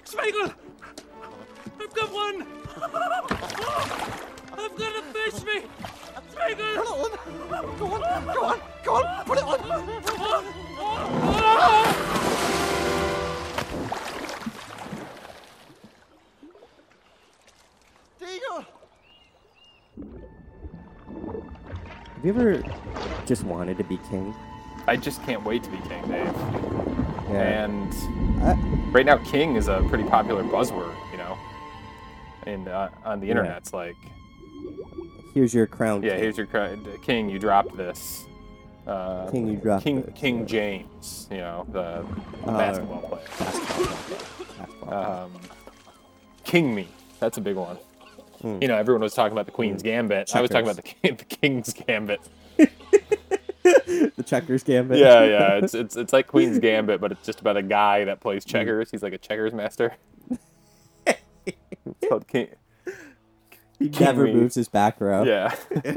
Smeagol! I've got one! I've got a fish, me! Smeagol! Go on, put it on! Deagle! Have you ever just wanted to be king? I just can't wait to be king, Dave. Yeah. And right now, king is a pretty popular buzzword, you know, and on the internet, it's like, Here's your crown. yeah, king. here's your king. You dropped this. King, you dropped this. King James, you know, the basketball player. King me. That's a big one. You know, everyone was talking about the Queen's Gambit. I was talking about the King's Gambit. The checkers gambit. Yeah. It's like Queen's Gambit, but it's just about a guy that plays checkers. He's like a checkers master. It's called King. He never me. moves his back row. Yeah.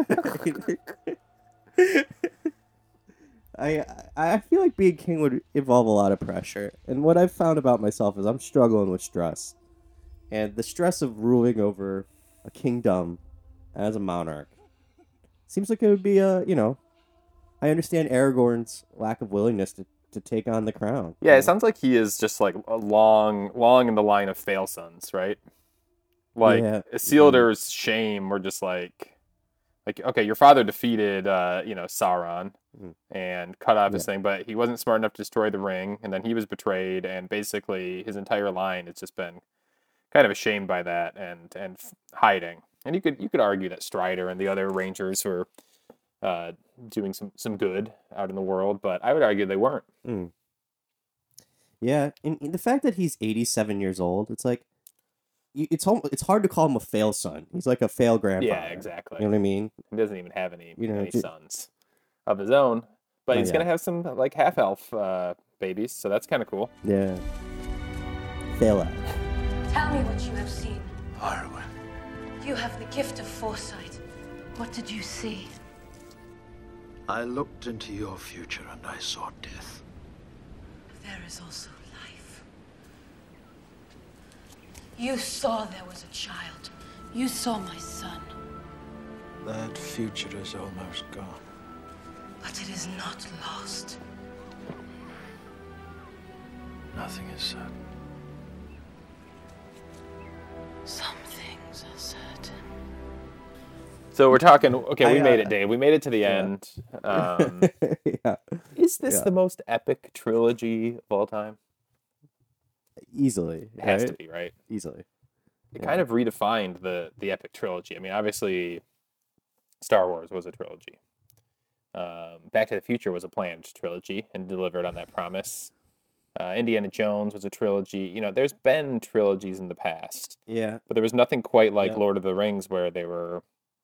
I feel like being king would involve a lot of pressure. And what I've found about myself is I'm struggling with stress. And the stress of ruling over a kingdom as a monarch seems like it would be I understand Aragorn's lack of willingness to take on the crown. Yeah, it sounds like he is just like a long in the line of fail sons, right? Like Isildur's shame were just like okay, your father defeated Sauron and cut off his thing, but he wasn't smart enough to destroy the ring, and then he was betrayed, and basically his entire line has just been kind of ashamed by that and hiding. And you could argue that Strider and the other Rangers were doing some good out in the world, but I would argue they weren't. Yeah, and the fact that he's 87 years old, it's like it's hard to call him a fail son. He's like a fail grandfather. Yeah, exactly. You know what I mean? He doesn't even have any sons of his own, but he's gonna have some like half elf babies, so that's kind of cool. Yeah. Fail out. Tell me what you have seen. Arwen. You have the gift of foresight. What did you see? I looked into your future and I saw death. There is also life. You saw there was a child. You saw my son. That future is almost gone. But it is not lost. Nothing is certain. Some things are certain. So we're talking. Okay, we made it, Dave. We made it to the end. Yeah. Is this the most epic trilogy of all time? Easily. It has to be, right? Easily. It kind of redefined the epic trilogy. I mean, obviously, Star Wars was a trilogy. Back to the Future was a planned trilogy and delivered on that promise. Indiana Jones was a trilogy. You know, there's been trilogies in the past. Yeah. But there was nothing quite like Lord of the Rings where they were,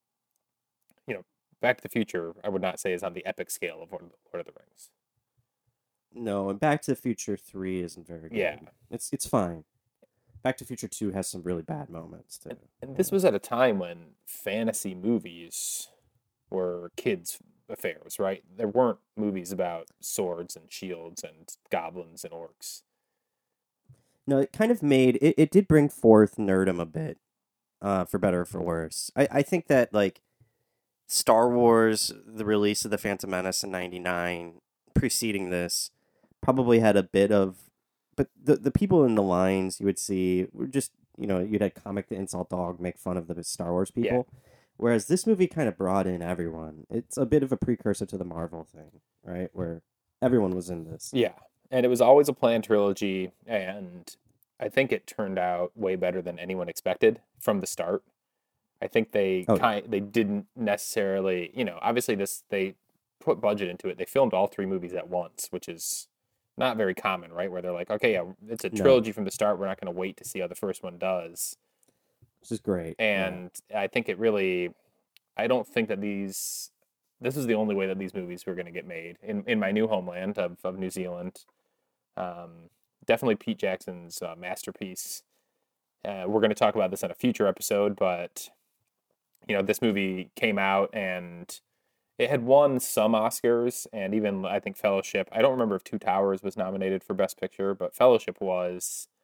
Back to the Future, I would not say is on the epic scale of Lord of the Rings. No, and Back to the Future 3 isn't very good. Yeah. It's fine. Back to the Future 2 has some really bad moments, too. And this was at a time when fantasy movies were kids' affairs, right? There weren't movies about swords and shields and goblins and orcs. No, it kind of made... It did bring forth nerdom a bit, for better or for worse. I think that, like, Star Wars, the release of The Phantom Menace in 99, preceding this, probably had a bit of... But the people in the lines you would see were just, you'd had Comic the Insult Dog make fun of the Star Wars people. Yeah. Whereas this movie kind of brought in everyone. It's a bit of a precursor to the Marvel thing, right? Where everyone was in this. Yeah. And it was always a planned trilogy. And I think it turned out way better than anyone expected from the start. I think they didn't necessarily, obviously they put budget into it. They filmed all three movies at once, which is not very common, right? Where they're like, okay, yeah, it's a trilogy from the start. We're not going to wait to see how the first one does. This is great. And I think I don't think that this is the only way that these movies were going to get made in my new homeland of New Zealand. Definitely Pete Jackson's masterpiece. We're going to talk about this on a future episode, but this movie came out and it had won some Oscars and even, I think, Fellowship. I don't remember if Two Towers was nominated for Best Picture, but Fellowship was.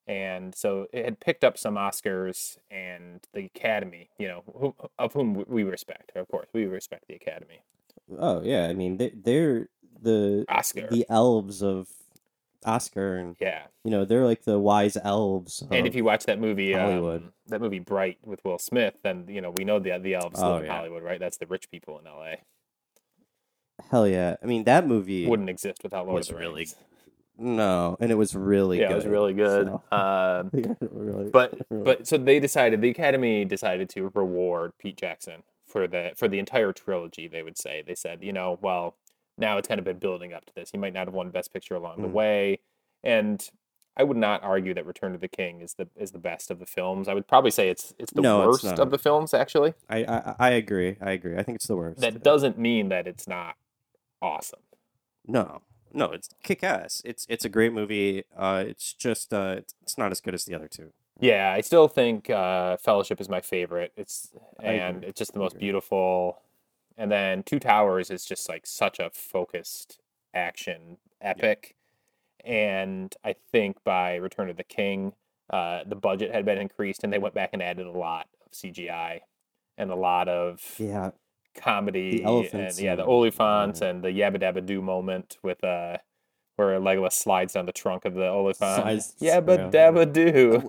And so it had picked up some Oscars, and the Academy, of whom we respect. Of course, we respect the Academy. Oh yeah, I mean they're the Oscar. the elves of Oscar, and yeah, they're like the wise elves. And if you watch that movie, Hollywood, that movie Bright with Will Smith, then we know the elves live in yeah. Hollywood, right? That's the rich people in L.A. Hell yeah! I mean that movie wouldn't exist without Lord of the really Rings. No, and it was really good. Yeah, it was really good. So. But so the Academy decided to reward Pete Jackson for the entire trilogy. They said, well, now it's kind of been building up to this. He might not have won Best Picture along the way, and I would not argue that Return of the King is the best of the films. I would probably say it's the worst of the films. Actually, I agree. I think it's the worst. That doesn't mean that it's not awesome. No, it's kick-ass. It's a great movie. It's just it's not as good as the other two. Yeah, I still think Fellowship is my favorite. It's just the most beautiful. And then Two Towers is just like such a focused action epic. Yeah. And I think by Return of the King, the budget had been increased, and they went back and added a lot of CGI and a lot of comedy, and the Oliphants and the Yabba Dabba Doo moment with where Legolas slides down the trunk of the Oliphant. Yabba Dabba Doo.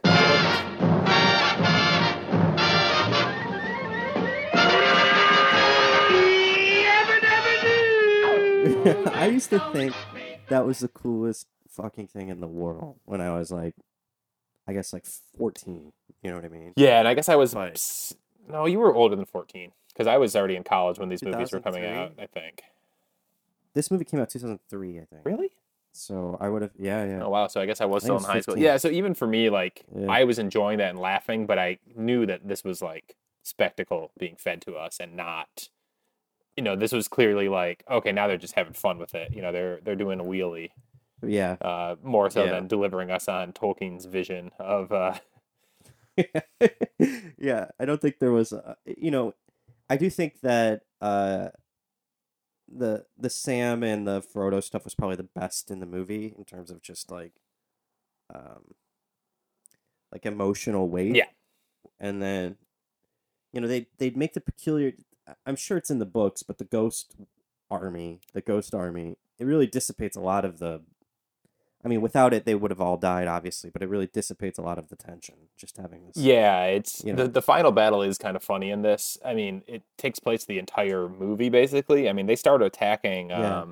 I used to think that was the coolest fucking thing in the world when I was like, I guess like 14. You know what I mean? Yeah, and I guess I was. No, you were older than 14. Because I was already in college when these movies were coming out, I think. This movie came out 2003, I think. Really? So I would have, yeah. Oh, wow. So I guess I was still in high school. Yeah, so even for me, I was enjoying that and laughing, but I knew that this was, spectacle being fed to us and not, this was clearly okay, now they're just having fun with it. They're doing a wheelie. Yeah. More so than delivering us on Tolkien's vision of... Yeah, I don't think there was, I do think that the Sam and the Frodo stuff was probably the best in the movie in terms of just like emotional weight. Yeah. And then they'd make the peculiar, I'm sure it's in the books, but the Ghost Army, it really dissipates a lot of the, I mean, without it, they would have all died, obviously, but it really dissipates a lot of the tension, just having this. Yeah, it's the final battle is kind of funny in this. I mean, it takes place the entire movie, basically. I mean, they start attacking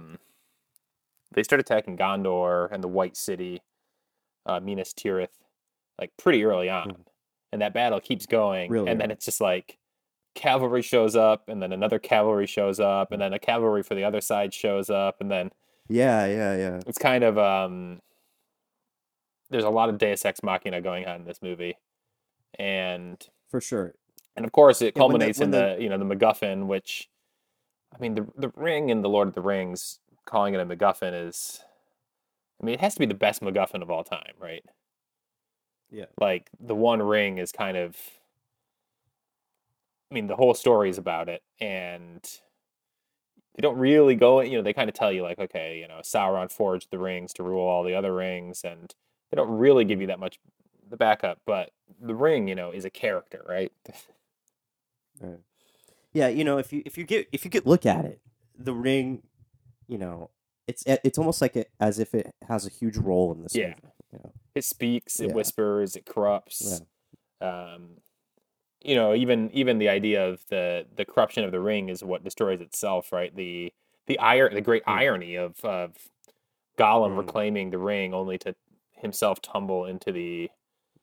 Gondor and the White City, Minas Tirith, pretty early on. And that battle keeps going, then it's just cavalry shows up, and then another cavalry shows up, and then a cavalry for the other side shows up, and then... Yeah. It's kind of there's a lot of Deus Ex Machina going on in this movie, and for sure. And of course, it culminates in the MacGuffin, which, I mean, the Ring in the Lord of the Rings, calling it a MacGuffin is, I mean, it has to be the best MacGuffin of all time, right? Yeah. The One Ring is kind of, I mean, the whole story is about it, and they don't really go, they kind of tell you okay, Sauron forged the rings to rule all the other rings, and they don't really give you that much the backup, but the ring, is a character, right? Right. Yeah, if you get look at it, the ring, it's almost as if it has a huge role in this movie. It speaks, it whispers, it corrupts. Yeah. Even the idea of the corruption of the ring is what destroys itself, right? The great irony of Gollum reclaiming the ring only to himself tumble into the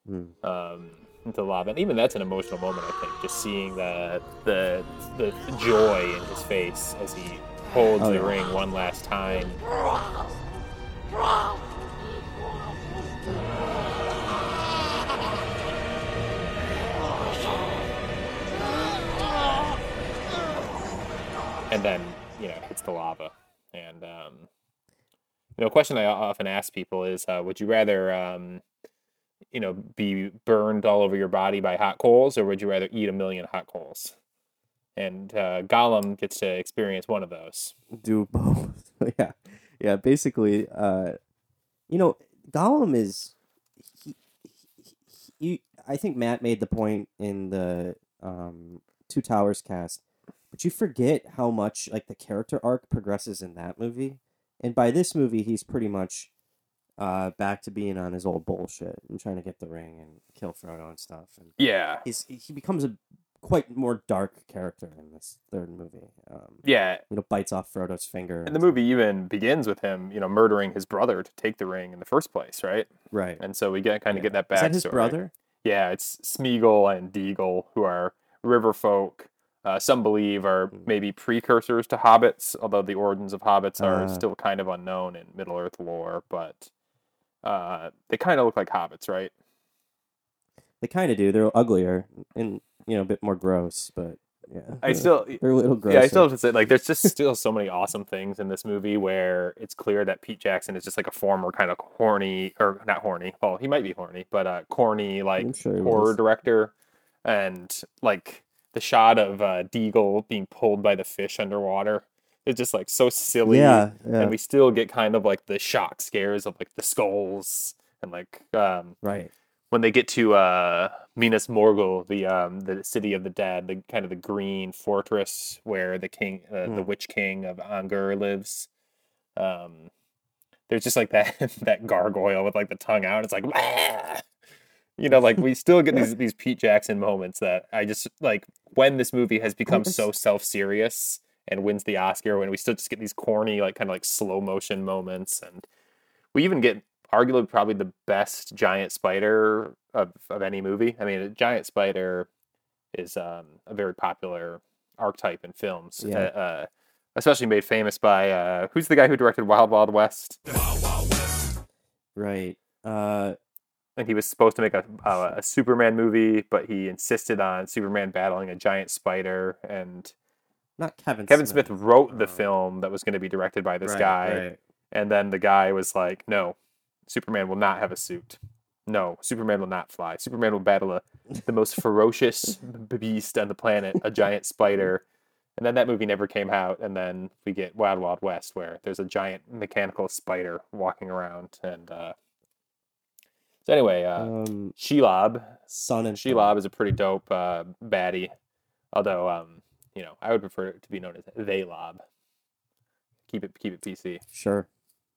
lava. And even that's an emotional moment, I think, just seeing the joy in his face as he holds the ring one last time. And then, hits the lava. And, a question I often ask people is, would you rather, be burned all over your body by hot coals, or would you rather eat 1,000,000 hot coals? And Gollum gets to experience one of those. Do both. Yeah. Basically, Gollum is, I think Matt made the point in the Two Towers cast, but you forget how much like the character arc progresses in that movie, and by this movie he's pretty much back to being on his old bullshit and trying to get the ring and kill Frodo and stuff. And Yeah. he becomes a quite more dark character in this third movie. Yeah. Bites off Frodo's finger. And the movie even begins with him, murdering his brother to take the ring in the first place, right? Right. And so we get get that backstory. Is that his brother? Yeah, it's Smeagol and Deagle, who are river folk. Some believe are maybe precursors to hobbits, although the origins of hobbits are still kind of unknown in Middle-earth lore, but they kind of look like hobbits, right? They kind of do. They're uglier and, a bit more gross, but yeah. They're a little gross. Yeah, I still have to say, there's just still so many awesome things in this movie where it's clear that Pete Jackson is just like a former kind of horny, or not horny, well, he might be horny, but corny, horror director. And, the shot of Deagle being pulled by the fish underwater is just, so silly. Yeah. And we still get kind of, the shock scares of, the skulls and, right. When they get to Minas Morgul, the city of the dead, the kind of the green fortress where the king, the Witch King of Angur lives, there's just that gargoyle with the tongue out. It's we still get these Pete Jackson moments that I just when this movie has become so self-serious and wins the Oscar, when we still just get these corny slow motion moments, and we even get arguably probably the best giant spider of any movie. I mean, a giant spider is a very popular archetype in films, especially made famous by who's the guy who directed Wild Wild West? Right. And he was supposed to make a Superman movie, but he insisted on Superman battling a giant spider, and not Kevin Smith wrote the film that was going to be directed by this guy. Right. And then the guy was like, no, Superman will not have a suit. No, Superman will not fly. Superman will battle the most ferocious beast on the planet, a giant spider. And then that movie never came out. And then we get Wild Wild West, where there's a giant mechanical spider walking around. And so anyway, Shelob. Shelob is a pretty dope baddie. Although, I would prefer it to be known as Theylob. Keep it PC. Sure.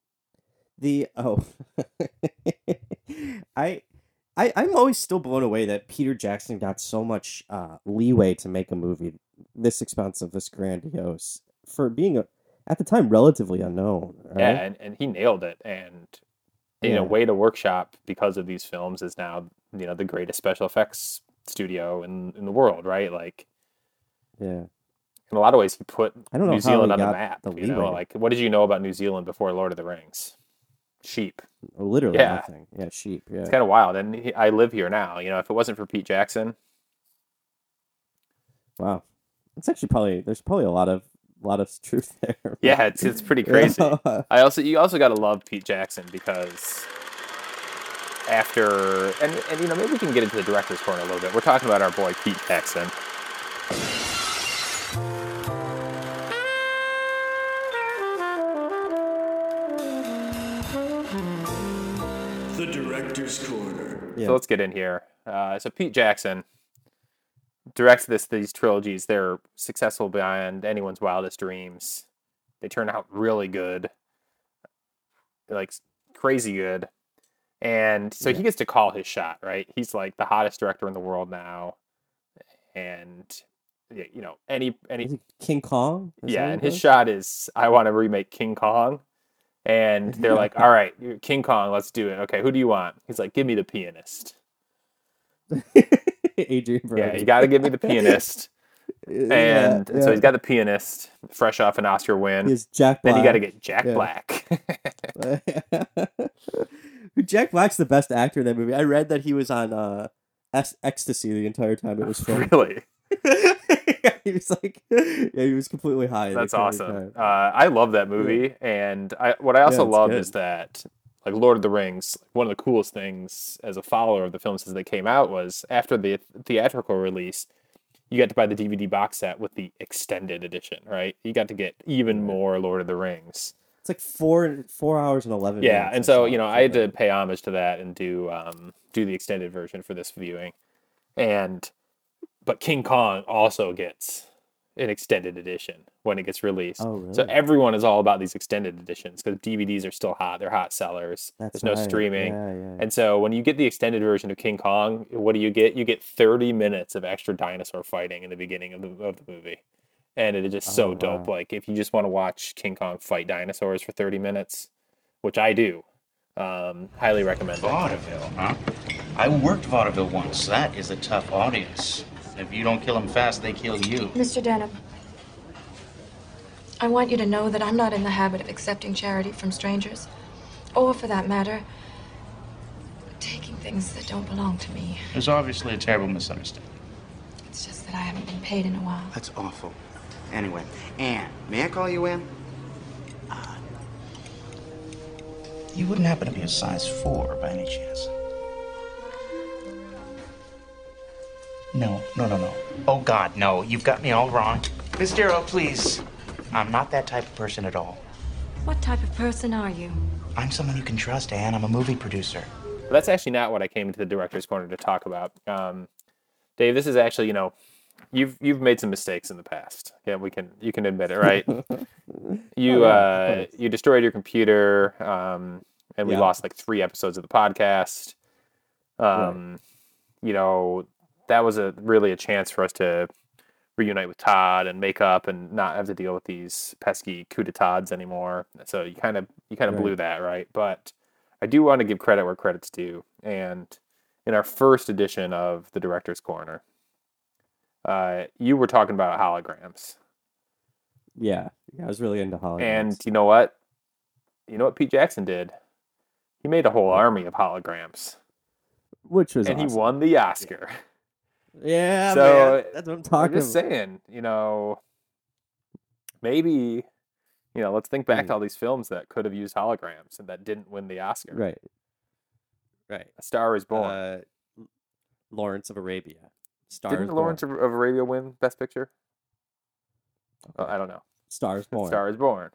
I'm always still blown away that Peter Jackson got so much leeway to make a movie this expensive, this grandiose, for being at the time relatively unknown. Right? Yeah, and he nailed it. And Weta Workshop, because of these films, is now the greatest special effects studio in the world, right? Yeah. In a lot of ways, he put New Zealand on the map. The what did you know about New Zealand before Lord of the Rings? Sheep. Literally nothing. Yeah, sheep. Yeah. It's kind of wild. And I live here now. If it wasn't for Pete Jackson. Wow. It's actually there's probably a lot of truth there. Yeah, it's pretty crazy. You also got to love Pete Jackson, because after and maybe we can get into the director's corner a little bit. We're talking about our boy Pete Jackson. The director's corner. Yeah. So let's get in here. So Pete Jackson directs these trilogies. They're successful beyond anyone's wildest dreams. They turn out really good, crazy good. And so he gets to call his shot, right? He's the hottest director in the world now, and any King Kong. And his shot is, I want to remake King Kong. And they're like, all right, King Kong, let's do it. Okay, who do you want? He's like, give me the pianist. Adrian Brody. Yeah, you got to give me the pianist. And so he's got the pianist, fresh off an Oscar win. He's Jack Black. Then you got to get Jack Black. Jack Black's the best actor in that movie. I read that he was on ecstasy the entire time it was filmed. Really? He was he was completely high. That's awesome. I love that movie, and what I also love is that, Lord of the Rings, one of the coolest things as a follower of the films as they came out was after the theatrical release, you got to buy the DVD box set with the extended edition, right? You got to get even more Lord of the Rings. It's like 4 hours and 11 Yeah, minutes. and so I had to pay homage to that and do the extended version for this viewing, but King Kong also gets an extended edition when it gets released. Oh, really? So everyone is all about these extended editions because DVDs are still hot. They're hot sellers. That's There's no right. streaming. Yeah. And so when you get the extended version of King Kong, what do you get? You get 30 minutes of extra dinosaur fighting in the beginning of the movie. And it is just so dope. Wow. Like, if you just want to watch King Kong fight dinosaurs for 30 minutes, which I do, highly recommend it. Vaudeville, huh? I worked vaudeville once. That is a tough audience. If you don't kill them fast, they kill you. Mr. Denham, I want you to know that I'm not in the habit of accepting charity from strangers. Or, for that matter, taking things that don't belong to me. There's obviously a terrible misunderstanding. It's just that I haven't been paid in a while. That's awful. Anyway, Anne, may I call you Anne? You wouldn't happen to be a size 4 by any chance? No. Oh, God, no. You've got me all wrong. Miss Darrow, please. I'm not that type of person at all. What type of person are you? I'm someone you can trust, Anne. I'm a movie producer. But that's actually not what I came into the Director's Corner to talk about. Dave, this is actually, you've made some mistakes in the past. Yeah, you can admit it, right? You destroyed your computer, and we lost like 3 episodes of the podcast. That was really a chance for us to reunite with Todd and make up and not have to deal with these pesky coup d'etats anymore. So you kind of blew that, right? But I do want to give credit where credit's due. And in our first edition of the Director's Corner, you were talking about holograms. Yeah, I was really into holograms. And you know what? Pete Jackson did? He made a whole army of holograms. Which was awesome. He won the Oscar. Yeah, so man. That's what I'm talking I'm just saying, maybe, let's think back to all these films that could have used holograms and that didn't win the Oscar. Right. A Star is Born. Lawrence of Arabia. Didn't Lawrence of Arabia win Best Picture? Okay. I don't know. Star is Born. Star is Born.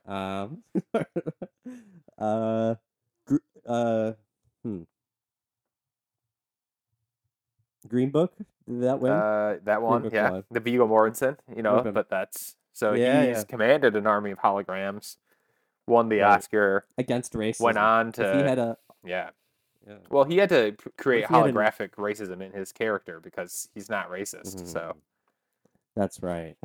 Green Book? Did that win? That one, yeah. Won. The Viggo Mortensen, but that's... So he's commanded an army of holograms, won the Oscar. Against racism. Went on to... If he had a... Yeah. Well, he had to create holographic racism in his character because he's not racist, so... That's right.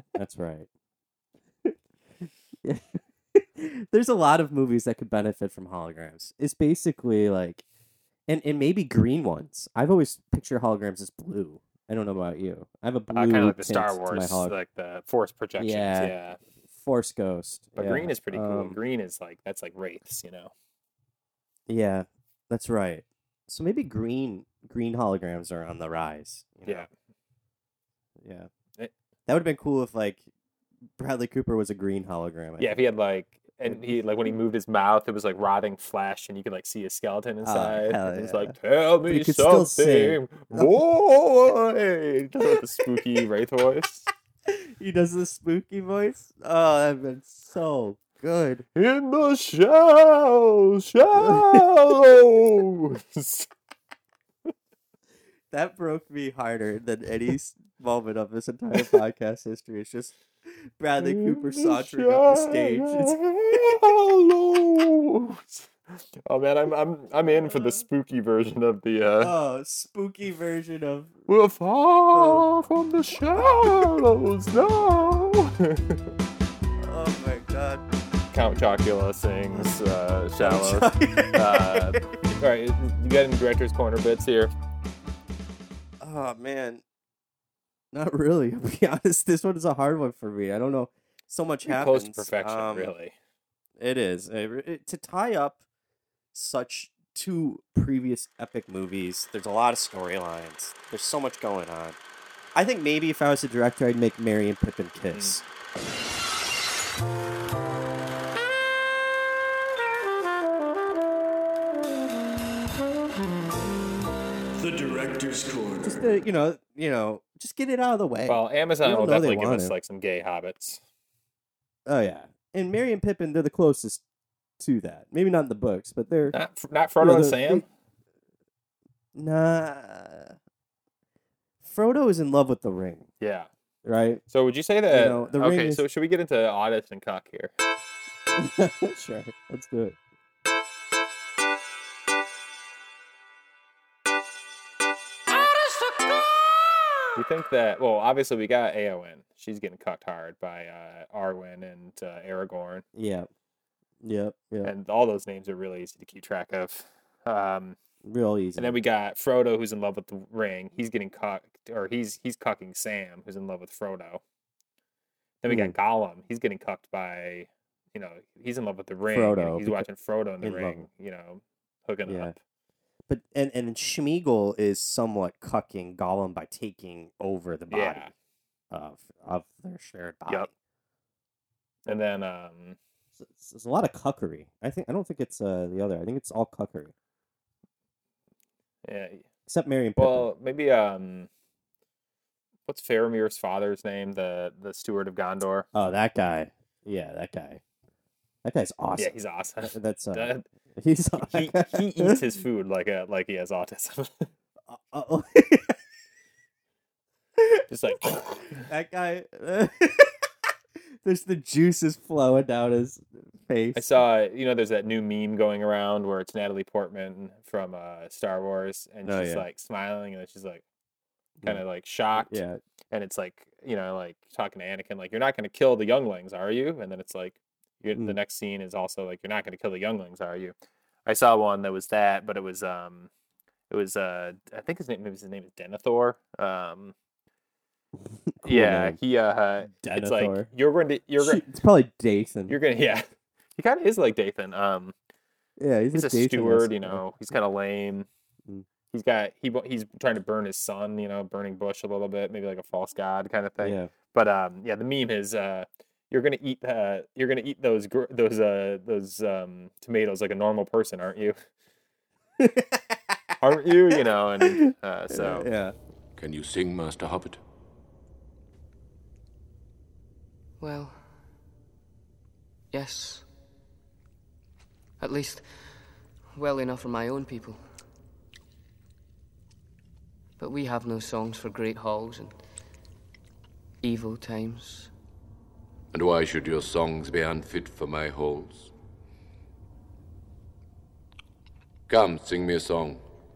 There's a lot of movies that could benefit from holograms. It's basically like... And maybe green ones. I've always pictured holograms as blue. I don't know about you. I have a blue kind of like the Star Wars, like the Force projections. Yeah. Force Ghost. But green is pretty cool. Green is that's like wraiths, Yeah, that's right. So maybe green holograms are on the rise. Yeah. That would have been cool if Bradley Cooper was a green hologram. If he had and he when he moved his mouth, it was rotting flesh, and you could see a skeleton inside. And he's tell me something, boy. He does with the spooky wraith voice. He does the spooky voice. Oh, that'd been so good. In the shallows. That broke me harder than any moment of this entire podcast history. It's just Bradley Cooper sauntering up the stage. Oh man, I'm in for the spooky version of the. Spooky version of. We're far from the shallows now. Oh my God. Count Chocula sings "Shallows." All right, you got any Director's Corner bits here? Oh man. Not really. I'll be honest. This one is a hard one for me. I don't know. So much happens. Close to perfection, really. It is. To tie up such 2 previous epic movies, there's a lot of storylines. There's so much going on. I think maybe if I was a director, I'd make Merry and Pippin kiss. The Director's Corner. Just to, just get it out of the way. Well, Amazon will definitely give us some gay hobbits. Oh yeah, and Merry and Pippin, they're the closest to that. Maybe not in the books, but they're not Frodo and Sam. Nah, Frodo is in love with the ring. Yeah. Right. So would you say that? The ring okay, is... so should we get into Otis and Cuck here? Sure, let's do it. Do you think that? Well, obviously we got Eowyn. She's getting cucked hard by Arwen and Aragorn. Yeah. Yep. And all those names are really easy to keep track of. Real easy. And then we got Frodo, who's in love with the ring. He's getting cucked, or he's cucking Sam, who's in love with Frodo. Then we got Gollum. He's getting cucked by, he's in love with the ring. Frodo. He's watching Frodo in the ring, hooking up. But and Schmeagol is somewhat cucking Gollum by taking over the body of their shared body. Yep. And then there's a lot of cuckery. I don't think it's the other. I think it's all cuckery. Yeah. Except Merry and Pippin. Well, maybe what's Faramir's father's name? The steward of Gondor. Oh, that guy. Yeah, that guy. That guy's awesome. Yeah, he's awesome. That's he's he eats his food like he has autism. Just like that guy. There's the juices flowing down his face. I saw, there's that new meme going around where it's Natalie Portman from Star Wars, and she's like smiling, and then she's like kind of like shocked. Yeah. And it's like, like talking to Anakin, like, you're not going to kill the younglings, are you? And then it's like, the next scene is also like, you're not going to kill the younglings, are you? I saw one that was that, but it was I think his name is Denethor. Cool yeah, name. he it's like it's probably Dathan. You're gonna he kind of is like Dathan. Yeah, he's a steward. He's kind of lame. He's trying to burn his son. Burning bush a little bit, maybe like a false god kind of thing. Yeah. But the meme is you're gonna eat those tomatoes like a normal person, aren't you? Aren't you? And so yeah. Can you sing, Master Hobbit? Well, yes. At least, well enough for my own people. But we have no songs for great halls and evil times. And why should your songs be unfit for my halls? Come, sing me a song.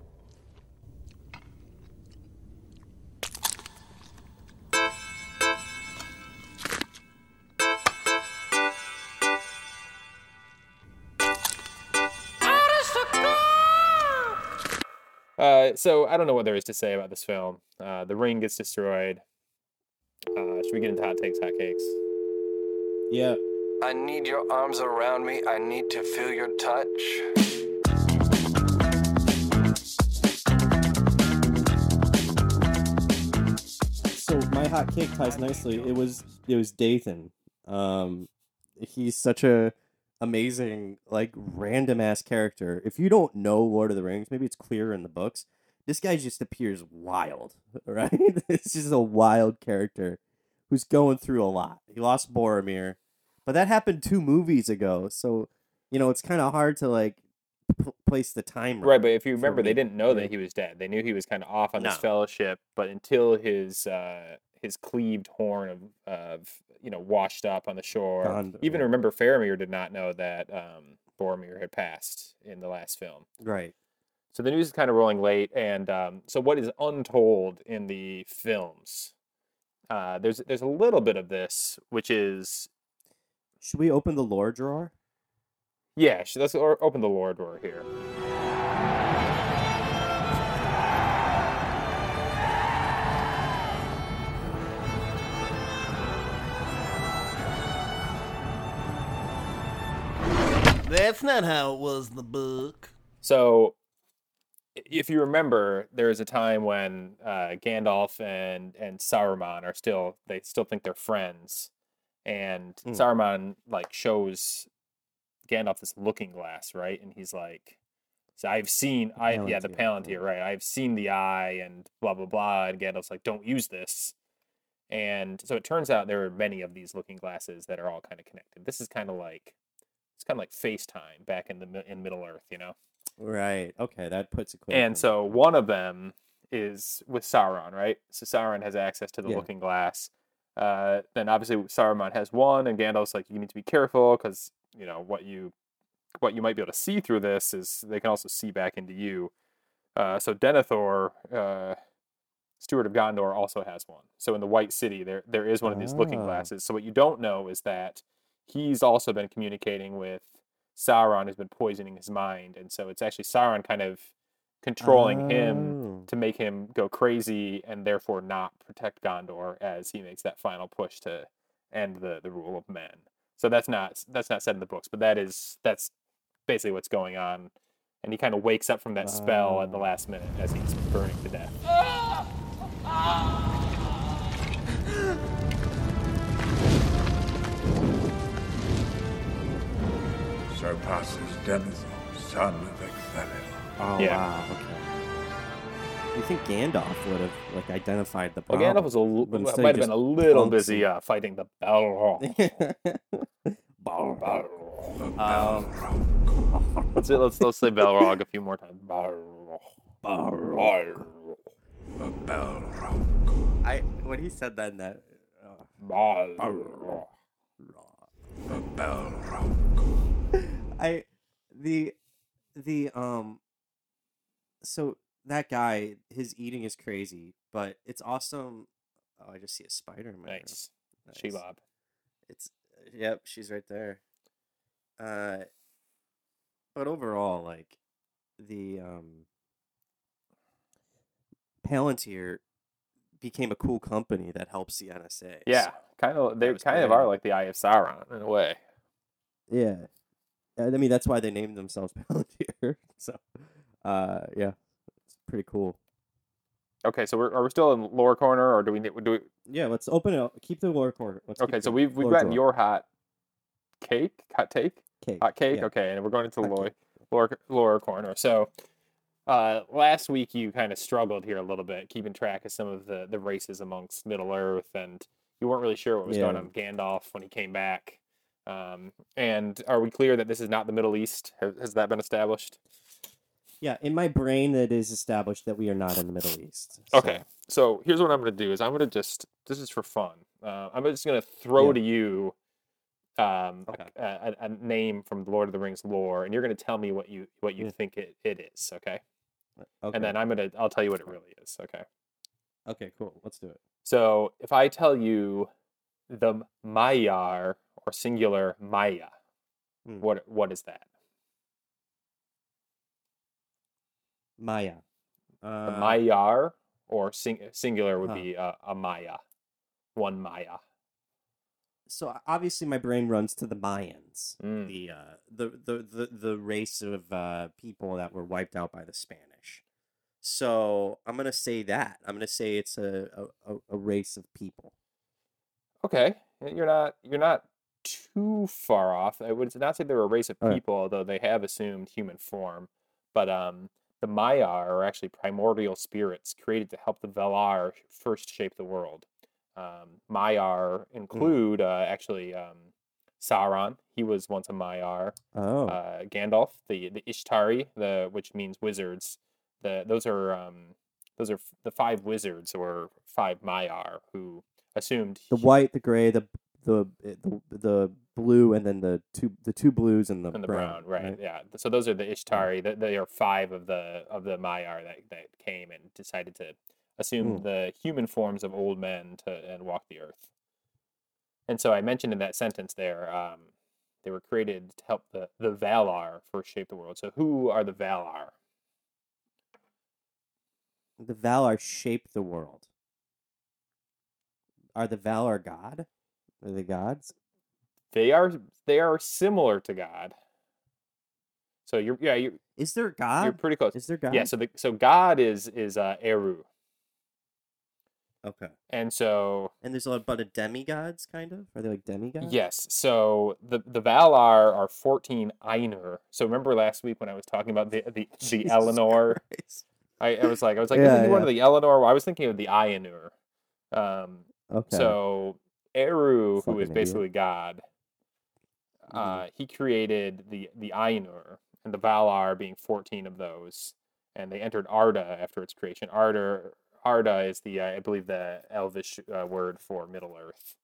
So I don't know what there is to say about this film. The ring gets destroyed. Should we get into hot takes, hot cakes? Yeah. I need your arms around me. I need to feel your touch. So my hot cake ties nicely. It was Dathan. He's such a amazing, like, random ass character. If you don't know Lord of the Rings, maybe it's clear in the books. This guy just appears wild, right? It's just a wild character who's going through a lot. He lost Boromir, but that happened 2 movies ago. So, it's kind of hard to like place the time right. But if you remember, they didn't know that he was dead. They knew he was kind of off on this fellowship, but until his cleaved horn of washed up on the shore. Even remember, Faramir did not know that Boromir had passed in the last film. Right. So the news is kind of rolling late, and so what is untold in the films? There's a little bit of this, which is. Should we open the lore drawer? Yeah, let's open the lore drawer here. That's not how it was in the book. So, if you remember, there was a time when Gandalf and Saruman they still think they're friends, and Saruman like shows Gandalf this looking glass, right? And he's like, "So I've seen the Palantir, right? I've seen the eye and blah blah blah." And Gandalf's like, "Don't use this." And so it turns out there are many of these looking glasses that are all kind of connected. This is kind of like it's kind of like FaceTime back in Middle Earth, Right. Okay, that puts it clear. And so one of them is with Sauron, right? So Sauron has access to the Looking Glass. Then obviously Saruman has one, and Gandalf's like, you need to be careful because what you might be able to see through this is they can also see back into you. So Denethor, Steward of Gondor, also has one. So in the White City, there is one of these looking glasses. So what you don't know is that he's also been communicating with Sauron, who's been poisoning his mind, and so it's actually Sauron kind of controlling him to make him go crazy and therefore not protect Gondor as he makes that final push to end the rule of men. So that's not said in the books, but that's basically what's going on. And he kind of wakes up from that spell at the last minute as he's burning to death. So passes Denethor, son of Ecthelion. Oh, yeah. Wow, okay. You think Gandalf would have identified the Well, problem? Gandalf might have been a little busy fighting the Balrog. Let's say Balrog a few more times. Balrog. When he said that in that Balrog. so that guy, his eating is crazy, but it's awesome. Oh, I just see a spider in my room. Nice. Shelob. Yep, she's right there. But overall, like the Palantir became a cool company that helps the NSA. Yeah, they kind of are like the Eye of Sauron in a way. Yeah, I mean that's why they named themselves Palantir. So, yeah, it's pretty cool. Okay, so are we still in lore corner, or do we? Yeah, let's open it up. Keep the lore corner. Okay, so we've gotten your hot take. Hot take. Hot cake. Yeah. Okay, and we're going into the lore corner. So, last week you kind of struggled here a little bit, keeping track of some of the races amongst Middle Earth, and you weren't really sure what was going on with Gandalf when he came back. And are we clear that this is not the Middle East? Has that been established? Yeah, in my brain, it is established that we are not in the Middle East. So. Okay, so here's what I'm going to do: is I'm going to this is for fun. I'm just going to throw to you a name from the Lord of the Rings lore, and you're going to tell me what you think it is. Okay. And then I'll tell you what it really is. Okay. Okay, cool. Let's do it. So if I tell you the Maiar, or singular Maya, what is that? Maya. The Maiar, or singular would be a Maya. One Maya. So obviously my brain runs to the Mayans, the race of people that were wiped out by the Spanish. So I'm gonna say that. I'm gonna say it's a race of people. Okay, you're not too far off. I would not say they're a race of people, although they have assumed human form. But the Maiar are actually primordial spirits created to help the Valar first shape the world. Maiar include actually Sauron. He was once a Maiar. Gandalf, the Ishtari, which means wizards. Those are the 5 wizards, or 5 Maiar, who assumed the white, the gray, the blue, and then the two blues and the brown. Right? Yeah. So those are the Ishtari. They are 5 of the Maiar that came and decided to assume the human forms of old men and walk the earth. And so I mentioned in that sentence there, they were created to help the Valar first shape the world. So who are the Valar? The Valar shape the world. Are the Valar God? Are they gods? They are similar to God. So you're is there God? You're pretty close. Is there God? Yeah. So God is Eru. Okay. And there's a bunch of demigods, kind of? Are they like demigods? Yes. So the Valar are 14 Ainur. So remember last week when I was talking about the Eleanor? I was like, one of the Eleanor. I was thinking of the Ainur. Okay. So Eru, who is basically God, he created the Ainur, and the Valar being 14 of those, and they entered Arda after its creation. Arda is the I believe the Elvish word for Middle Earth.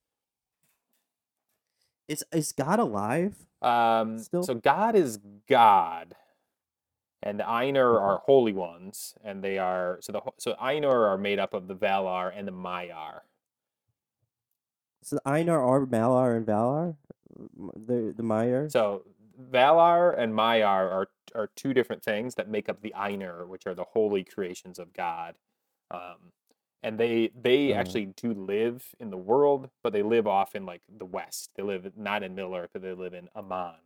Is God alive? Still? So God is God, and the Ainur are holy ones, and they are so Ainur are made up of the Valar and the Maiar. So the Ainur are Malar and Valar, the Maiar. So Valar and Maiar are two different things that make up the Ainur, which are the holy creations of God. And they actually do live in the world, but they live off in like the West. They live not in Middle Earth, but they live in Aman.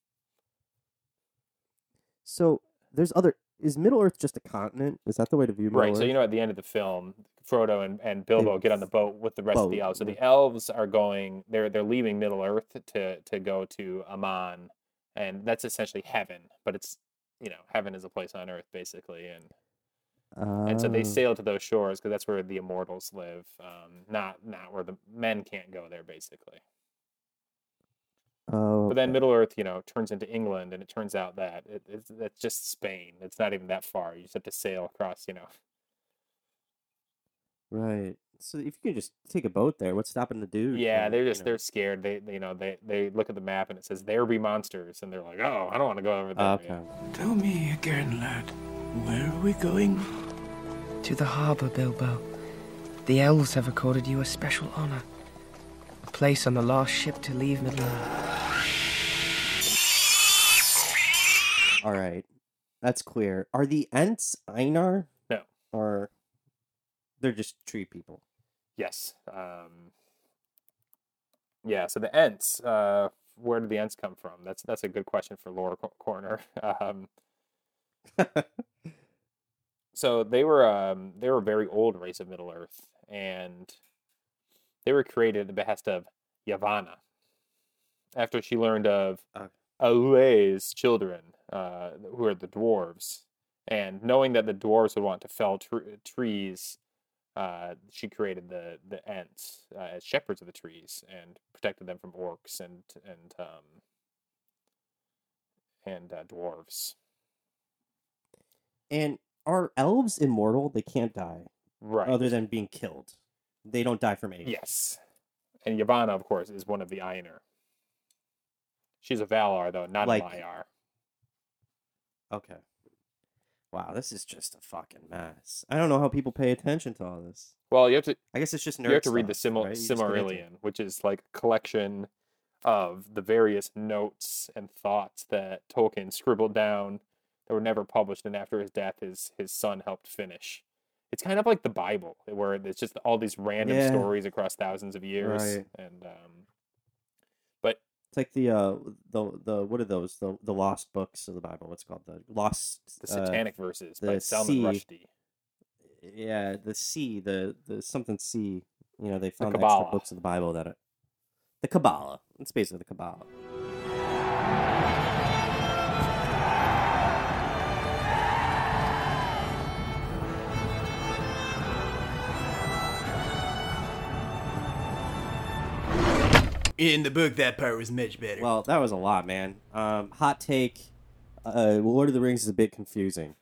So is Middle Earth just a continent? Is that the way to view Middle Earth? Right. So at the end of the film, Frodo and Bilbo get on the boat with the rest of the elves. So the elves are going. They're leaving Middle Earth to go to Aman, and that's essentially heaven. But it's heaven is a place on Earth basically, and so they sail to those shores because that's where the immortals live. Not where the men can't go there basically. Oh. But then Middle Earth, turns into England, and it turns out that it's just Spain. It's not even that far. You just have to sail across, Right. So if you could just take a boat there, what's stopping the dude? Yeah, they're scared. They look at the map and it says there be monsters, and they're like, oh, I don't want to go over there. Okay. Tell me again, lad. Where are we going? To the harbour, Bilbo. The elves have accorded you a special honour. A place on the last ship to leave Middle-earth. All right. That's clear. Are the Ents Einar? No. Or they're just tree people? Yes. Yeah, so the Ents, where did the Ents come from? That's a good question for Lore Corner. So they were a very old race of Middle Earth, and they were created at the behest of Yavanna after she learned of Aue's children, who are the dwarves, and knowing that the dwarves would want to fell trees, she created the Ents as shepherds of the trees and protected them from orcs and dwarves. And are elves immortal? They can't die, right? Other than being killed, they don't die from age. Yes, and Yavanna, of course, is one of the Ainur. She's a Valar, though, not a Maiar. Okay. Wow, this is just a fucking mess. I don't know how people pay attention to all this. Well, you have to. I guess it's just nerd You have to stuff, read the right? Silmarillion, which is like a collection of the various notes and thoughts that Tolkien scribbled down that were never published, and after his death, his son helped finish. It's kind of like the Bible, where it's just all these random stories across thousands of years, right. And it's like the what are those the lost books of the Bible? What's it called the Satanic Verses by Salman Rushdie. Yeah, the something C. They found Kabbalah. extra books of the Bible the Kabbalah. It's basically the Kabbalah. In the book, that part was much better. Well, that was a lot, man. Hot take. Lord of the Rings is a bit confusing.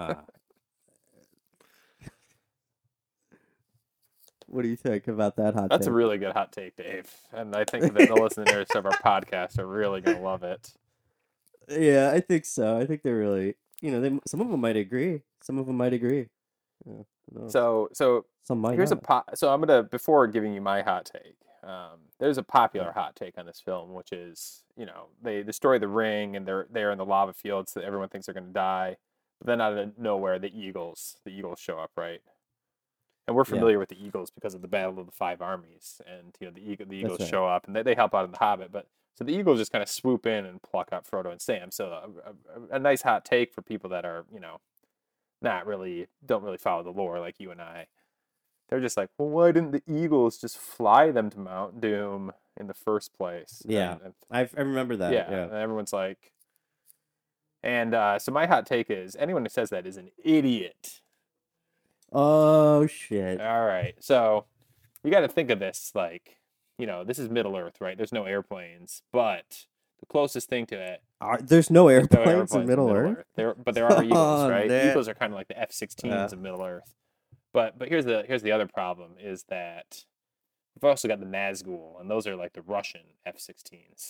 What do you think about that hot take? That's a really good hot take, Dave. And I think that the listeners of our podcast are really going to love it. Yeah, I think so. I think they're really, some of them might agree. Some of them might agree. Yeah, so some might here's not. So I'm going to, before giving you my hot take, there's a popular hot take on this film, which is, they destroy the ring and they're in the lava fields that everyone thinks they're going to die. But then out of nowhere, the Eagles show up, right? And we're familiar with the Eagles because of the Battle of the Five Armies, and the Eagles show up and they help out in the Hobbit. But so the Eagles just kind of swoop in and pluck up Frodo and Sam. So a nice hot take for people that are don't really follow the lore like you and I. They're just like, well, why didn't the Eagles just fly them to Mount Doom in the first place? Yeah, I remember that. Yeah, and everyone's like, and so my hot take is anyone who says that is an idiot. Oh shit! All right, so you got to think of this like, this is Middle Earth, right? There's no airplanes, but The closest thing to it. There's no airplanes in Middle Earth. But there are eagles, right? Man. Eagles are kind of like the F-16s of Middle Earth. But here's the other problem is that we've also got the Nazgul, and those are like the Russian F-16s.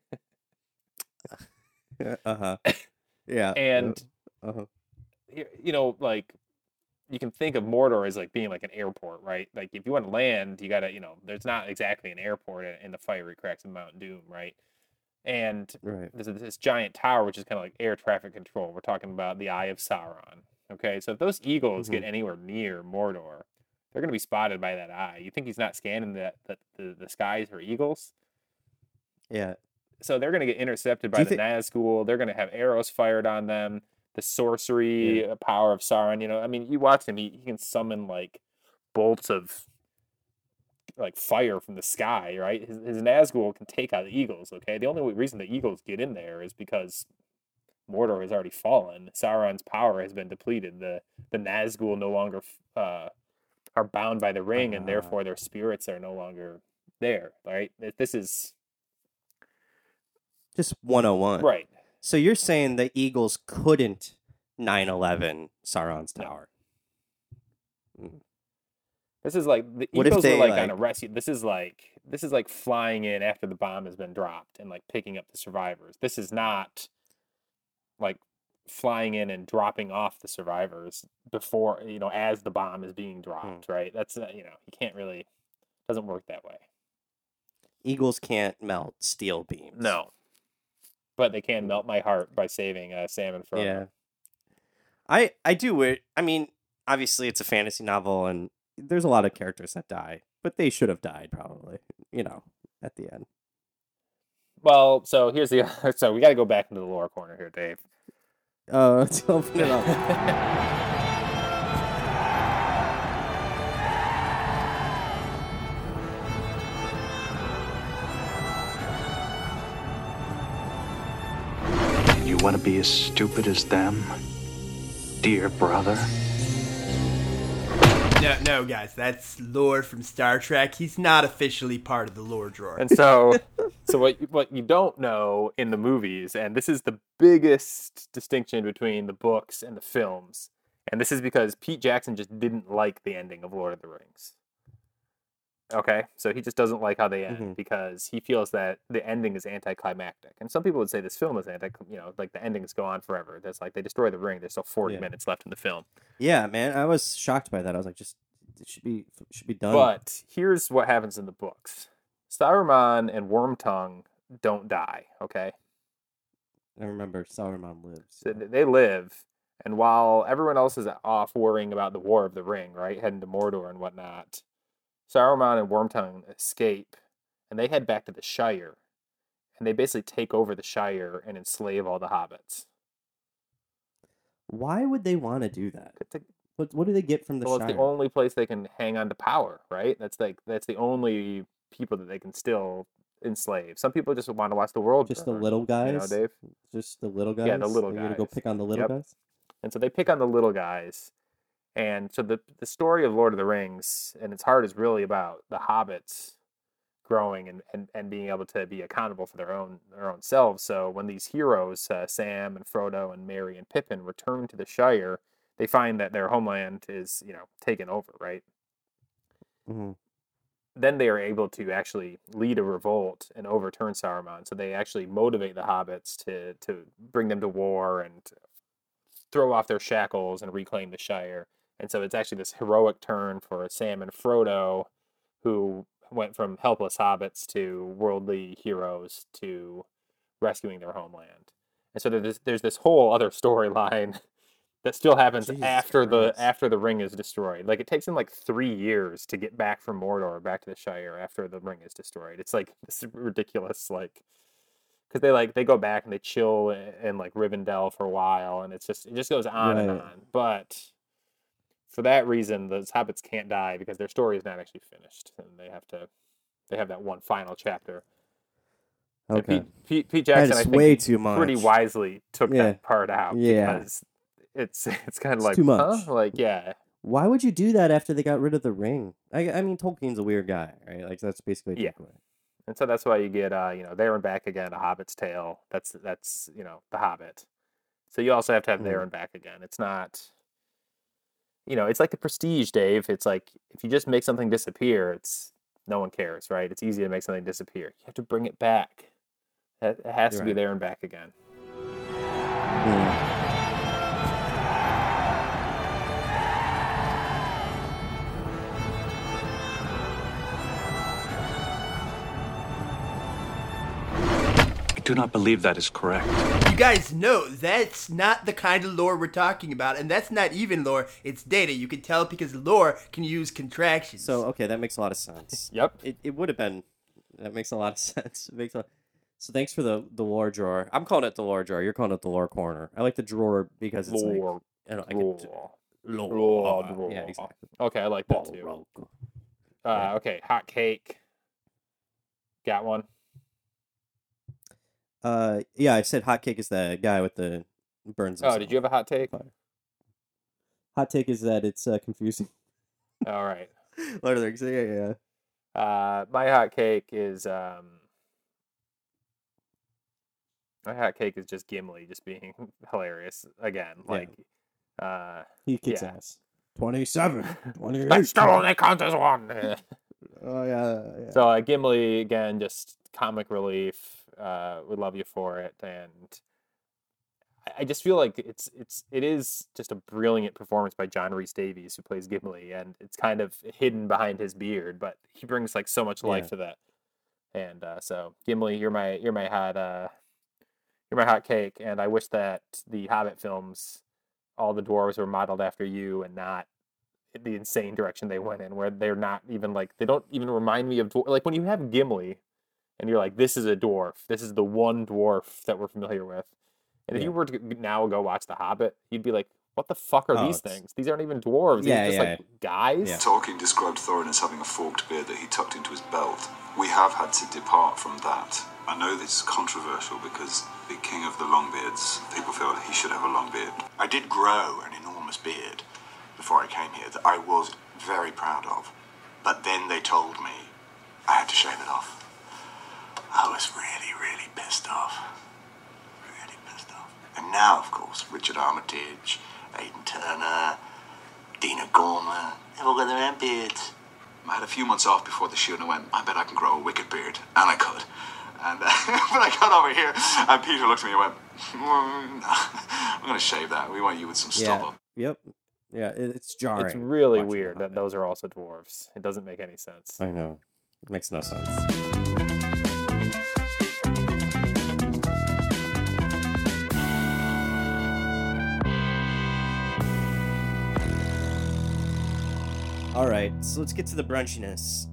Yeah. And you know, like you can think of Mordor as like being like an airport, right? Like if you want to land, you gotta, you know, there's not exactly an airport in the fiery cracks of Mount Doom, right? And there's this giant tower, which is kind of like air traffic control. We're talking about the Eye of Sauron. Okay, so if those eagles get anywhere near Mordor, they're going to be spotted by that eye. You think he's not scanning the skies for eagles? Yeah. So they're going to get intercepted by the Nazgul. They're going to have arrows fired on them. The sorcery power of Sauron. You know, I mean, you watch him; he can summon like bolts of like fire from the sky, right? His Nazgul can take out the eagles. Okay, the only reason the eagles get in there is because Mordor has already fallen. Sauron's power has been depleted. The Nazgul no longer are bound by the ring, and therefore their spirits are no longer there. Right? This is just 101. Right. So you're saying the Eagles couldn't 9/11 Sauron's tower? This is like the Eagles were like on a rescue. This is like flying in after the bomb has been dropped and like picking up the survivors. This is not like flying in and dropping off the survivors before, you know, as the bomb is being dropped, right? That's you know, you can't really, doesn't work that way. Eagles can't melt steel beams. No. But they can melt my heart by saving Sam and Frodo. Yeah. I do it. I mean, obviously it's a fantasy novel and there's a lot of characters that die, but they should have died probably, you know, at the end. Well, so here's so we got to go back into the lore corner here, Dave. Let's open it up. You want to be as stupid as them, dear brother? No, guys, that's lore from Star Trek. He's not officially part of the lore drawer. And so what you don't know in the movies, and this is the biggest distinction between the books and the films, and this is because Pete Jackson just didn't like the ending of Lord of the Rings. Okay, so he just doesn't like how they end because he feels that the ending is anticlimactic. And some people would say this film is like the endings go on forever. That's like they destroy the ring. There's still 40 minutes left in the film. Yeah, man, I was shocked by that. I was like, just it should be done. But here's what happens in the books: Saruman and Wormtongue don't die. Okay. I remember Saruman lives. So they live, and while everyone else is off worrying about the War of the Ring, right, heading to Mordor and whatnot, Saruman and Wormtongue escape, and they head back to the Shire, and they basically take over the Shire and enslave all the hobbits. Why would they want to do that? What do they get from the Shire? It's the only place they can hang on to power, right? That's the only people that they can still enslave. Some people just want to watch the world Just burn, the little guys? you know, Dave? Just the little guys? Yeah, the little guys. You're going to go pick on the little guys? And so they pick on the little guys. And so the story of Lord of the Rings and its heart is really about the hobbits growing and being able to be accountable for their own selves. So when these heroes, Sam and Frodo and Merry and Pippin, return to the Shire, they find that their homeland is, you know, taken over, right? Mm-hmm. Then they are able to actually lead a revolt and overturn Saruman. So they actually motivate the hobbits to bring them to war and throw off their shackles and reclaim the Shire. And so it's actually this heroic turn for Sam and Frodo, who went from helpless hobbits to worldly heroes to rescuing their homeland. And so there's this whole other storyline that still happens after the ring is destroyed. Like it takes them like 3 years to get back from Mordor back to the Shire after the ring is destroyed. It's like this ridiculous, like, because they go back and they chill in like Rivendell for a while, and it just goes on and on. But for that reason, the hobbits can't die because their story is not actually finished, and they have that one final chapter. Okay. Pete Jackson, I think, way too much. Pretty wisely took that part out because it's kind of like too much. Huh? Like, yeah. Why would you do that after they got rid of the ring? I mean, Tolkien's a weird guy, right? Like that's basically a takeaway. And so that's why you get, There and Back Again, A Hobbit's Tale. That's The Hobbit. So you also have to have There and Back Again. It's not, it's like The Prestige, Dave. It's like, if you just make something disappear, no one cares, right? It's easy to make something disappear. You have to bring it back. It has to be There and Back Again. I do not believe that is correct. You guys know that's not the kind of lore we're talking about, and that's not even lore, it's data. You can tell because lore can use contractions. So, okay, that makes a lot of sense. Yep. It would have been. That makes a lot of sense. So thanks for the lore drawer. I'm calling it the lore drawer. You're calling it the lore corner. I like the drawer because it's lore. Lore. Yeah, exactly. Okay, I like that too. Okay, hot cake. Got one? Yeah, I said hot cake is the guy with the burns. Oh, did you have a hot take? Hot take is that it's confusing. All right. What are they? Yeah. My hot cake is just Gimli just being hilarious again. Like, he kicks ass. 27, 28. That still only counts as one. Oh yeah. So Gimli again, just comic relief. We love you for it, and I just feel like it is just a brilliant performance by John Rhys Davies, who plays Gimli, and it's kind of hidden behind his beard, but he brings like so much life to that. And so Gimli, you're my hot cake, and I wish that the Hobbit films, all the dwarves were modeled after you and not the insane direction they went in, where they're not even like, they don't even remind me of like when you have Gimli and you're like, this is a dwarf, this is the one dwarf that we're familiar with. And if you were to now go watch The Hobbit, you'd be like, what the fuck are these things? These aren't even dwarves. They're just like guys. Yeah. Tolkien described Thorin as having a forked beard that he tucked into his belt. We have had to depart from that. I know this is controversial because the king of the Longbeards, people feel that he should have a long beard. I did grow an enormous beard before I came here that I was very proud of. But then they told me I had to shave it off. I was really, really pissed off. And now, of course, Richard Armitage, Aidan Turner, Dina Gorman, they've all got their own beards. I had a few months off before the shoot and I went, I bet I can grow a wicked beard. And I could. And when I got over here, and Peter looked at me and went, I'm going to shave that. We want you with some stubble. Yep. Yeah, it's jarring. It's really weird that those are also dwarves. It doesn't make any sense. I know. It makes no sense. All right, so let's get to the brunchiness.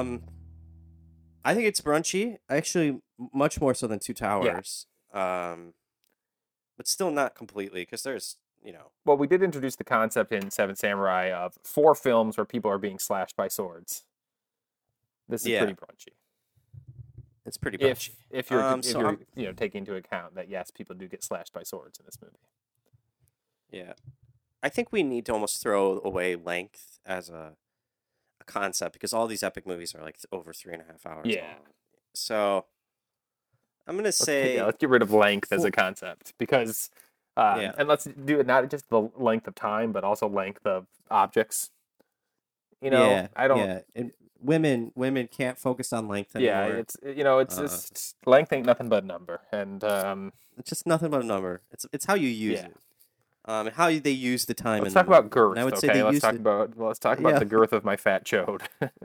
I think it's brunchy, actually, much more so than Two Towers. Yeah. But still not completely, because there's, Well, we did introduce the concept in Seven Samurai of 4 films where people are being slashed by swords. This is pretty brunchy. It's pretty brunchy. If you're taking into account that, yes, people do get slashed by swords in this movie. Yeah. I think we need to almost throw away length as a concept, because all these epic movies are like over 3.5 hours long. So I'm gonna say let's get rid of length as a concept, because and let's do it not just the length of time, but also length of objects. I don't. Yeah, and women can't focus on length anymore. Yeah, it's just length ain't nothing but a number, and it's just nothing but a number. It's how you use it. How they use the time. Let's talk about girth. I would say let's talk about the girth of my fat chode.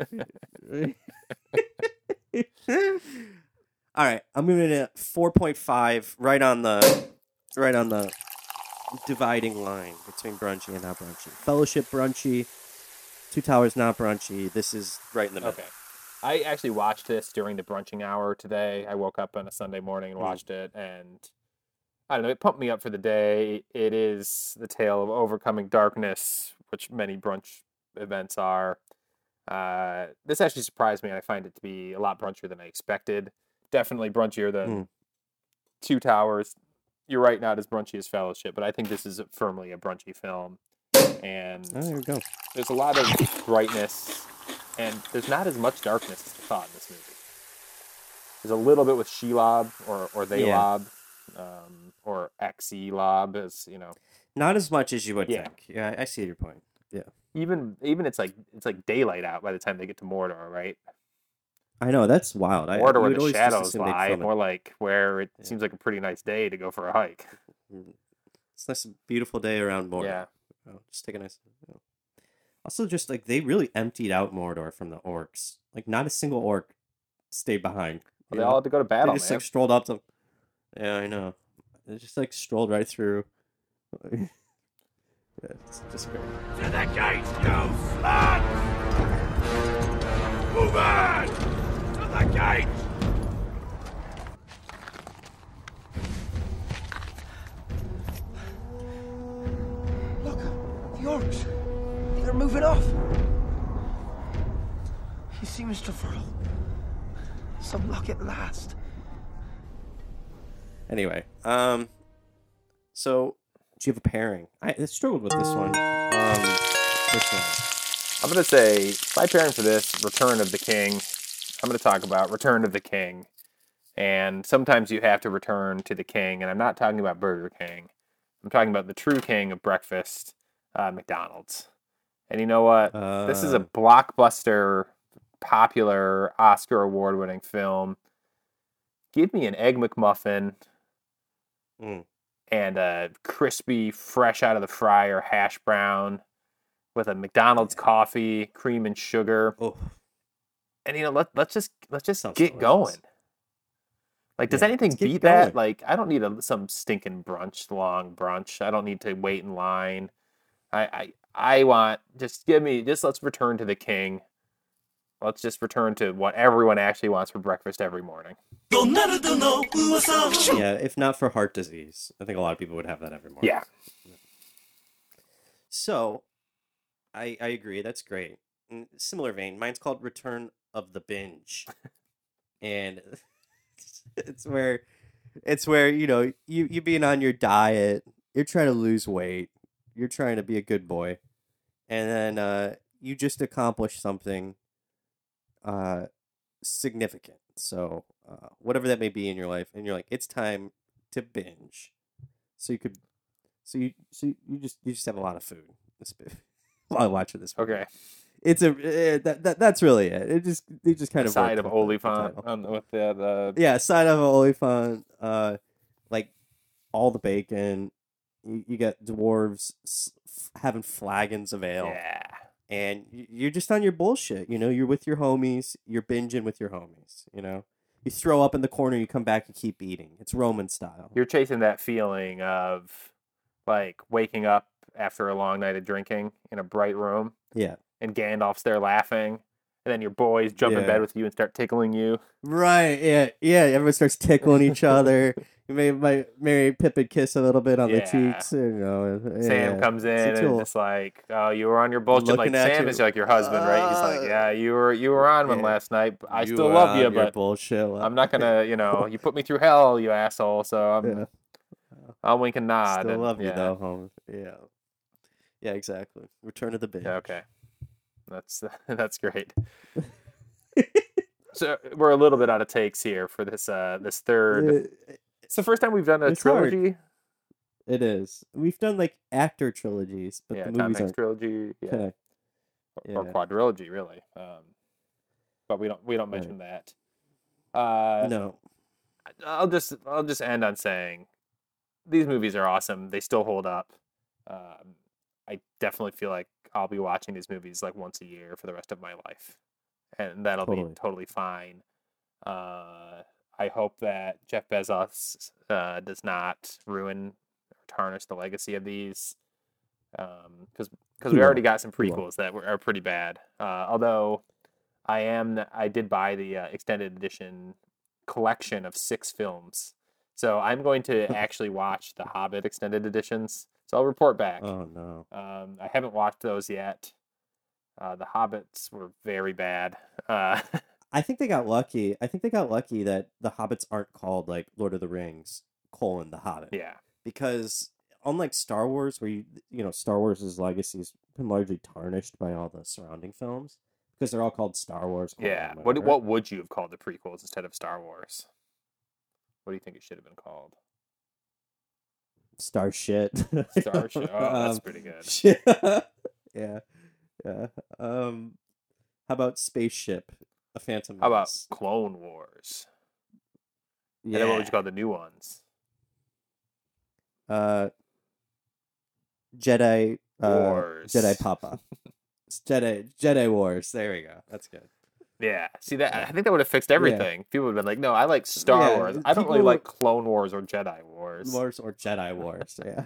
All right, I'm moving at 4.5, right on the dividing line between brunchy and not brunchy. Fellowship brunchy, Two Towers not brunchy. This is right in the middle. Okay, I actually watched this during the brunching hour today. I woke up on a Sunday morning and watched it, and I don't know, it pumped me up for the day. It is the tale of overcoming darkness, which many brunch events are. This actually surprised me, and I find it to be a lot brunchier than I expected. Definitely brunchier than Two Towers. You're right, not as brunchy as Fellowship, but I think this is firmly a brunchy film. And there we go. There's a lot of brightness, and there's not as much darkness as I thought in this movie. There's a little bit with Shelob or Thalob, or Xelob, as you know. Not as much as you would think. Yeah, I see your point. Yeah. Even it's like daylight out by the time they get to Mordor, right? I know, that's wild. Mordor where the shadows lie, more like where it seems like a pretty nice day to go for a hike. It's a nice, beautiful day around Mordor. Yeah. Just take a nice... Also, just, like, they really emptied out Mordor from the orcs. Like, not a single orc stayed behind. Well, they all had to go to battle, They just, like, strolled up to... Yeah, I know. They just, like, strolled right through. Yeah, it's just great. To the gates, you slugs! Move on! To the gates! Look, the orcs. They're moving off. You see, Mr. Furl? Some luck at last. Anyway, so do you have a pairing? I struggled with this one. Personally, I'm gonna say my pairing for this, Return of the King. I'm gonna talk about Return of the King, and sometimes you have to return to the king, and I'm not talking about Burger King. I'm talking about the true king of breakfast, McDonald's. And you know what? This is a blockbuster, popular, Oscar award-winning film. Give me an Egg McMuffin and a crispy, fresh out of the fryer hash brown with a McDonald's coffee, cream and sugar. Oh. And you know, let's just Sounds get delicious. going. Like, does anything let's get beat that? going. Like, I don't need some stinking long brunch. I don't need to wait in line. I want, let's return to the king. Let's just return to what everyone actually wants for breakfast every morning. Yeah, if not for heart disease, I think a lot of people would have that every morning. Yeah. So, I agree. That's great. In similar vein, mine's called Return of the Binge, and it's where you know you being on your diet, you're trying to lose weight, you're trying to be a good boy, and then you just accomplish something significant. So whatever that may be in your life, and you're like, it's time to binge. So you just have a lot of food while watching this movie. Okay. It's that's really it. They just kind of Side of worked with Oliphant with that. Yeah, side of Oliphant. Like all the bacon. You got dwarves having flagons of ale. Yeah. And you're just on your bullshit. You know, you're with your homies. You're binging with your homies. You know, you throw up in the corner. You come back and keep eating. It's Roman style. You're chasing that feeling of like waking up after a long night of drinking in a bright room. Yeah. And Gandalf's there laughing, and then your boys jump in bed with you and start tickling you. Right, yeah. Everyone starts tickling each other. You might Merry Pippin kiss a little bit on the cheeks. You know, Sam comes in and it's like, "Oh, you were on your bullshit." Like Sam is like your husband, right? He's like, "Yeah, you were on one last night. I still love you, but bullshit. I'm not gonna, you put me through hell, you asshole. So I'll wink and nod. Still and, love you though, home. Yeah, exactly. Return of the Binge. Yeah, okay. That's great. So we're a little bit out of takes here for this this third. It's the first time we've done a trilogy. Hard. It is. We've done like actor trilogies, but the Tom movies Hanks aren't trilogy, or quadrilogy, really. But we don't mention that. No. I'll just end on saying these movies are awesome. They still hold up. I definitely feel like I'll be watching these movies like once a year for the rest of my life, and that'll be totally fine. I hope that Jeff Bezos does not ruin or tarnish the legacy of these, because we already got some prequels that are pretty bad. Although I did buy the extended edition collection of 6 films, so I'm going to actually watch the Hobbit extended editions. So I'll report back. Oh, no. I haven't watched those yet. The Hobbits were very bad. I think they got lucky. I think they got lucky that the Hobbits aren't called like Lord of the Rings, the Hobbit. Yeah. Because unlike Star Wars, where you know, Star Wars' legacy has been largely tarnished by all the surrounding films, because they're all called Star Wars. Yeah. What would you have called the prequels instead of Star Wars? What do you think it should have been called? Star shit. Star shit. Oh, that's pretty good. Shit. Yeah. How about Spaceship? A Phantom Menace. How about Clone Wars? Yeah. And then what would you call the new ones? Jedi Wars. Jedi Papa. Jedi Wars. There we go. That's good. Yeah. See that? I think that would have fixed everything. People would have been like, "No, I like Star Wars. I don't really like Clone Wars or Jedi Wars." Or Jedi Wars. Yeah.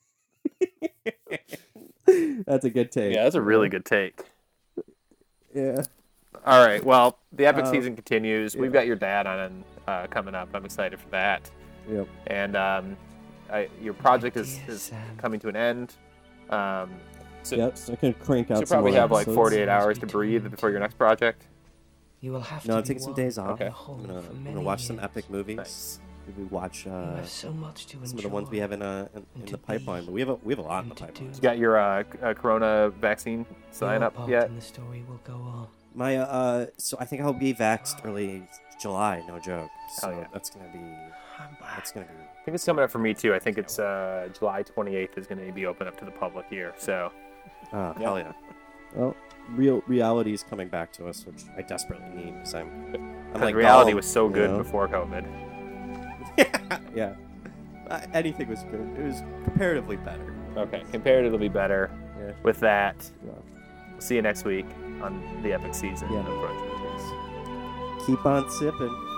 That's a good take. Yeah, that's a really good take. Yeah. All right. Well, the epic season continues. We've got your dad on coming up. I'm excited for that. Yep. And your project is coming to an end. So I can crank out. So you probably have like 48 hours to breathe before your next project. You will have I'm taking some days off. Okay. I'm gonna watch some epic movies. Nice. Maybe watch so much to some of the ones we have in the pipeline. But we have a lot in the pipeline. You got your Corona vaccine sign up yet? The story will go on. My so I think I'll be vaxxed early July. No joke. So yeah. That's gonna be. I think it's coming up for me too. I think it's July 28th is going to be open up to the public here. So. Hell yeah. Well, reality is coming back to us, which I desperately need because I'm like reality was so good before COVID. Yeah. Anything was good. It was comparatively better. Okay, comparatively better. Yeah. With that, see you next week on the epic season of Crunch Movies. Keep on sipping.